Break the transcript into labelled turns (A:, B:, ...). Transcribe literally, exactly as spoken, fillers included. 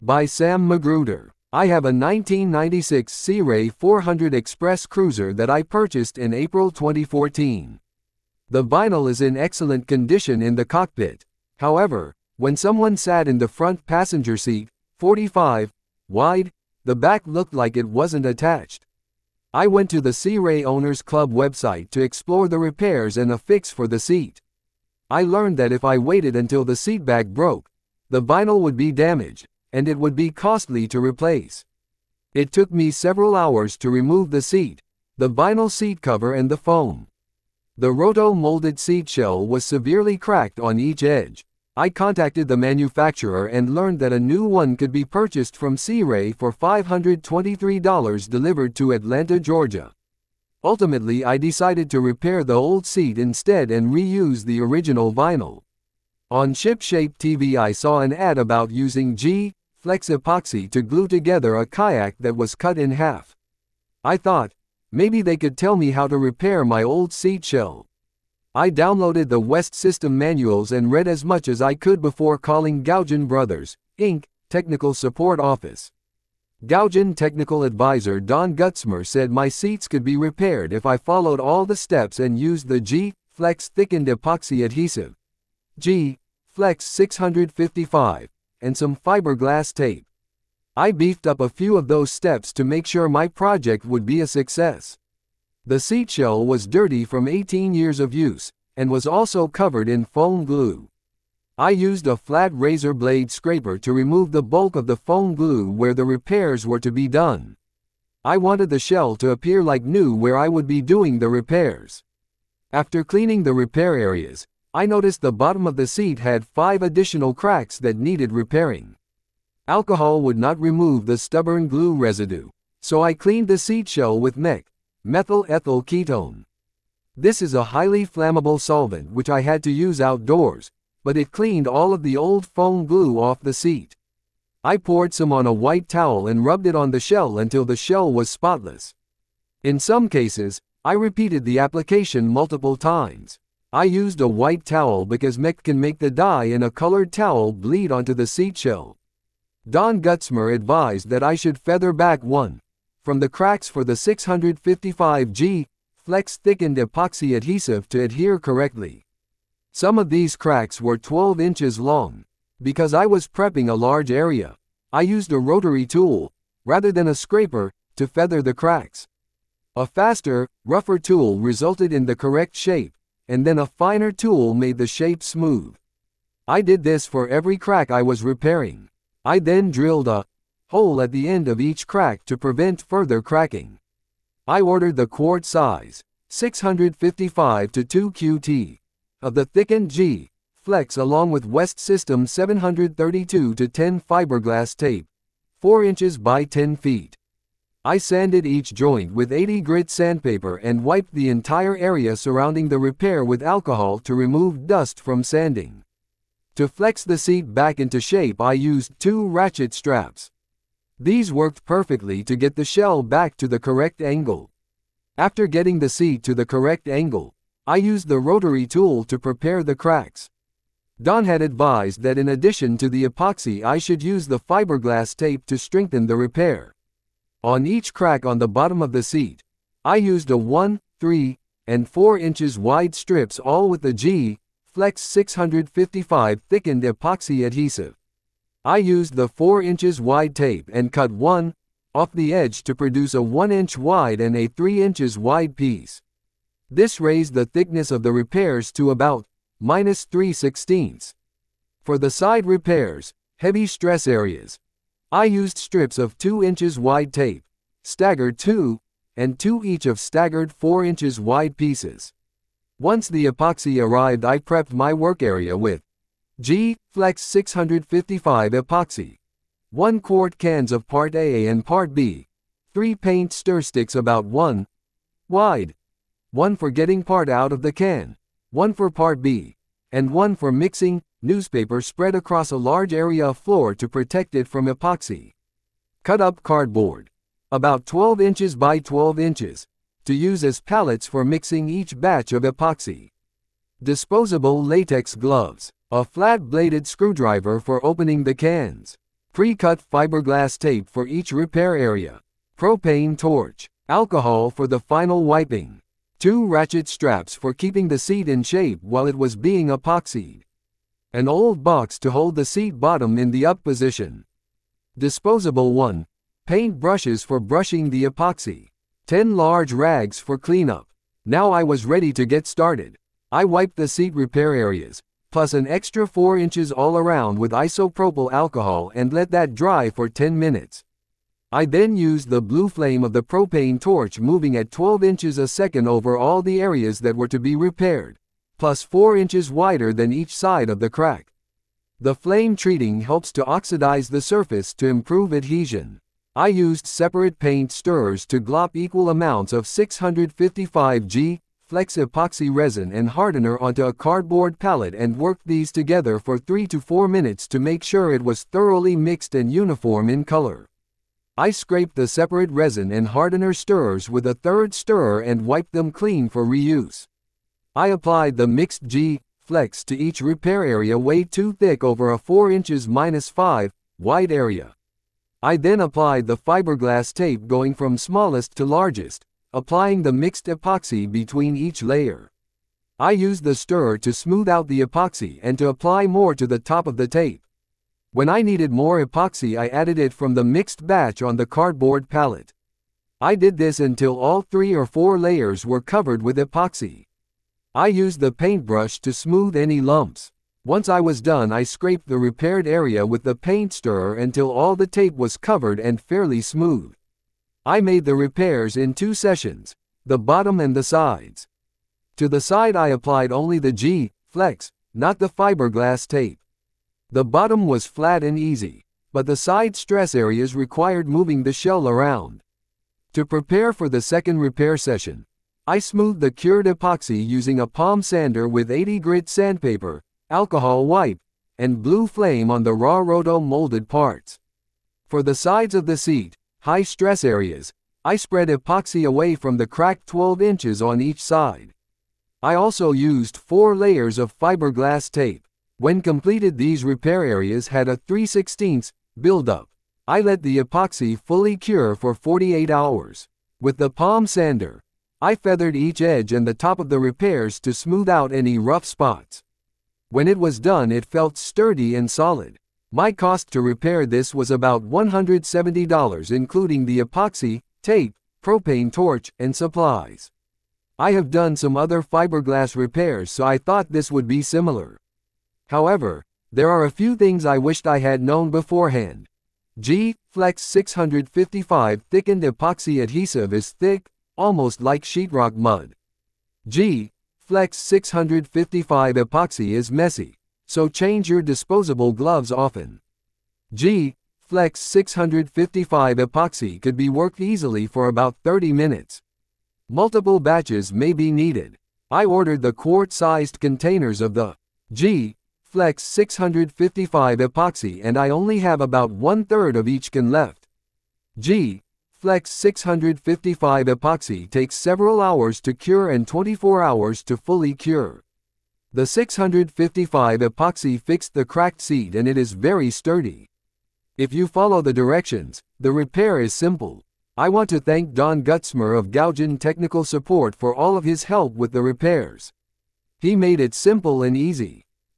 A: By Sam Magruder. I have a nineteen ninety-six Sea Ray four hundred Express Cruiser that I purchased in April twenty fourteen. The vinyl is in excellent condition in the cockpit. However, when someone sat in the front passenger seat, forty-five wide, the back looked like it wasn't attached. I went to the Sea Ray Owners Club website to explore the repairs and a fix for the seat. I learned that if I waited until the seat back broke, the vinyl would be damaged, and it would be costly to replace. It took me several hours to remove the seat, the vinyl seat cover and the foam. The roto-molded seat shell was severely cracked on each edge. I contacted the manufacturer and learned that a new one could be purchased from Sea Ray for five hundred twenty-three dollars delivered to Atlanta, Georgia. Ultimately, I decided to repair the old seat instead and reuse the original vinyl. On ShipShape T V I saw an ad about using G-Flex epoxy to glue together a kayak that was cut in half. I thought, maybe they could tell me how to repair my old seat shell. I downloaded the West System manuals and read as much as I could before calling Gaugen Brothers, Incorporated Technical Support Office. Gaugen Technical Advisor Don Gutzmer said my seats could be repaired if I followed all the steps and used the G-Flex thickened epoxy adhesive, G-Flex six fifty-five, and some fiberglass tape. I beefed up a few of those steps to make sure my project would be a success. The seat shell was dirty from eighteen years of use, and was also covered in foam glue. I used a flat razor blade scraper to remove the bulk of the foam glue where the repairs were to be done. I wanted the shell to appear like new where I would be doing the repairs. After cleaning the repair areas, I noticed the bottom of the seat had five additional cracks that needed repairing. Alcohol would not remove the stubborn glue residue, so I cleaned the seat shell with M E C, methyl ethyl ketone. This is a highly flammable solvent which I had to use outdoors, but it cleaned all of the old foam glue off the seat. I poured some on a white towel and rubbed it on the shell until the shell was spotless. In some cases, I repeated the application multiple times. I used a white towel because M E C can make the dye in a colored towel bleed onto the seat shell. Don Gutzmer advised that I should feather back one from the cracks for the six fifty-five G-Flex thickened epoxy adhesive to adhere correctly. Some of these cracks were twelve inches long. Because I was prepping a large area, I used a rotary tool, rather than a scraper, to feather the cracks. A faster, rougher tool resulted in the correct shape, and then a finer tool made the shape smooth. I did this for every crack I was repairing. I then drilled a hole at the end of each crack to prevent further cracking. I ordered the quart size, six fifty-five to two Q T, of the thickened G-Flex along with West System seven thirty-two to ten fiberglass tape, four inches by ten feet. I sanded each joint with eighty grit sandpaper and wiped the entire area surrounding the repair with alcohol to remove dust from sanding. To flex the seat back into shape, I used two ratchet straps. These worked perfectly to get the shell back to the correct angle. After getting the seat to the correct angle, I used the rotary tool to prepare the cracks. Don had advised that in addition to the epoxy I should use the fiberglass tape to strengthen the repair. On each crack on the bottom of the seat, I used a one, three, and four inches wide strips, all with the G-Flex six fifty-five thickened epoxy adhesive. I used the four inches wide tape and cut one off the edge to produce a one inch wide and a three inches wide piece. This raised the thickness of the repairs to about minus three sixteenths. For the side repairs, heavy stress areas, I used strips of two inches wide tape, staggered two, and two each of staggered four inches wide pieces. Once the epoxy arrived, I prepped my work area with G-Flex six fifty-five epoxy, one quart cans of Part A and Part B, three paint stir sticks about one wide, one for getting part out of the can, one for Part B, and one for mixing, newspaper spread across a large area of floor to protect it from epoxy. Cut up cardboard, about twelve inches by twelve inches, to use as pallets for mixing each batch of epoxy. Disposable latex gloves, a flat-bladed screwdriver for opening the cans, Pre-cut fiberglass tape for each repair area. Propane torch. Alcohol for the final wiping. Two ratchet straps for keeping the seat in shape while it was being epoxied. An old box to hold the seat bottom in the up position. Disposable one. Paint brushes for brushing the epoxy. ten large rags for cleanup. Now I was ready to get started. I wiped the seat repair areas, plus an extra four inches all around with isopropyl alcohol and let that dry for ten minutes. I then used the blue flame of the propane torch moving at twelve inches a second over all the areas that were to be repaired, plus four inches wider than each side of the crack. The flame treating helps to oxidize the surface to improve adhesion. I used separate paint stirrers to glop equal amounts of six fifty-five G Flex epoxy resin and hardener onto a cardboard pallet and worked these together for three to four minutes to make sure it was thoroughly mixed and uniform in color. I scraped the separate resin and hardener stirrers with a third stirrer and wiped them clean for reuse. I applied the mixed G Flex to each repair area way too thick over a four inches minus five wide area. I then applied the fiberglass tape going from smallest to largest, applying the mixed epoxy between each layer. I used the stirrer to smooth out the epoxy and to apply more to the top of the tape. When I needed more epoxy, I added it from the mixed batch on the cardboard pallet. I did this until all three or four layers were covered with epoxy. I used the paintbrush to smooth any lumps. Once I was done, I scraped the repaired area with the paint stirrer until all the tape was covered and fairly smooth. I made the repairs in two sessions, the bottom and the sides. To the side I applied only the G Flex, not the fiberglass tape. The bottom was flat and easy, but the side stress areas required moving the shell around. To prepare for the second repair session, I smoothed the cured epoxy using a palm sander with eighty grit sandpaper, alcohol wipe, and blue flame on the raw roto molded parts. For the sides of the seat, high stress areas, I spread epoxy away from the crack twelve inches on each side. I also used four layers of fiberglass tape. When completed, these repair areas had a three sixteenths buildup. I let the epoxy fully cure for forty-eight hours. With the palm sander, I feathered each edge and the top of the repairs to smooth out any rough spots. When it was done, it felt sturdy and solid. My cost to repair this was about one hundred seventy dollars, including the epoxy, tape, propane torch, and supplies. I have done some other fiberglass repairs, so I thought this would be similar. However, there are a few things I wished I had known beforehand. G Flex six fifty-five thickened epoxy adhesive is thick, almost like sheetrock mud. G Flex six fifty-five epoxy is messy, so change your disposable gloves often. G Flex six fifty-five epoxy could be worked easily for about thirty minutes. Multiple batches may be needed. I ordered the quart-sized containers of the G Flex six fifty-five epoxy and I only have about one-third of each can left. G Flex six fifty-five epoxy takes several hours to cure and twenty-four hours to fully cure. The six fifty-five epoxy fixed the cracked seat and it is very sturdy. If you follow the directions, the repair is simple. I want to thank Don Gutzmer of Gaugen Technical Support for all of his help with the repairs. He made it simple and easy.